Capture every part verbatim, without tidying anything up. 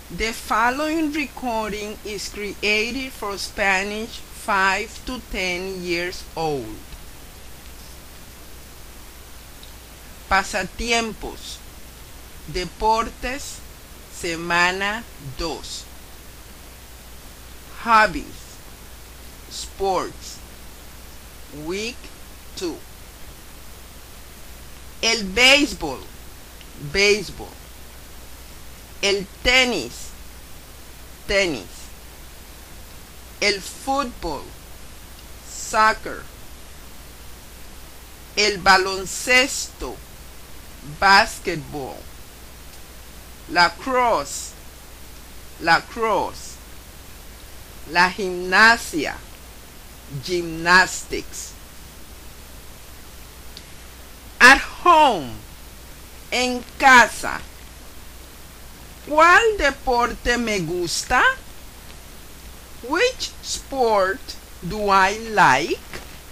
The following recording is created for Spanish five to ten years old. Pasatiempos. Deportes. Semana dos. Hobbies. Sports. Week two. El béisbol. Béisbol. El tenis. Tenis. El fútbol. Soccer. El baloncesto. Basketball. Lacrosse. Lacrosse. La gimnasia. Gymnastics. At home. En casa. ¿Cuál deporte me gusta? Which sport do I like?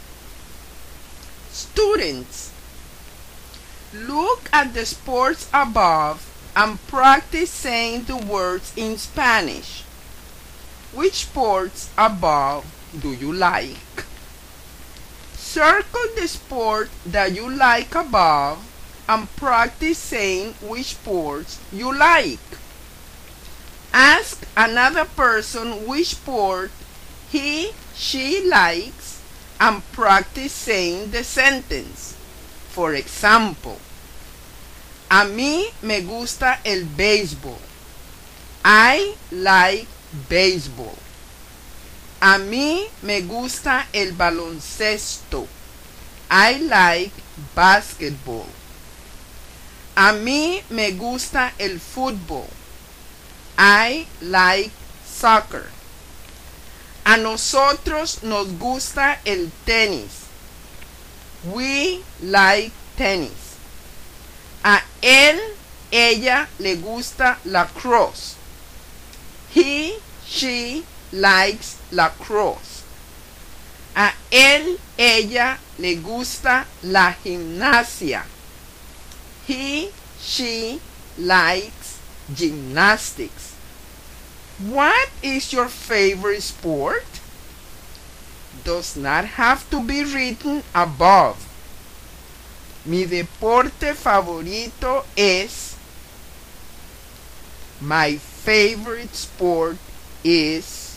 Students, look at the sports above and practice saying the words in Spanish. Which sports above do you like? Circle the sport that you like above and practice saying which sports you like. Ask another person which sport he, she likes and practice saying the sentence. For example, a mí me gusta el béisbol. I like baseball. A mí me gusta el baloncesto. I like basketball. A mí me gusta el fútbol. I like soccer. A nosotros nos gusta el tenis. We like tennis. A él, ella le gusta lacrosse. He, she likes lacrosse. A él, ella le gusta la gimnasia. He, she likes gymnastics. What is your favorite sport? Does not have to be written above. Mi deporte favorito es. My favorite sport is.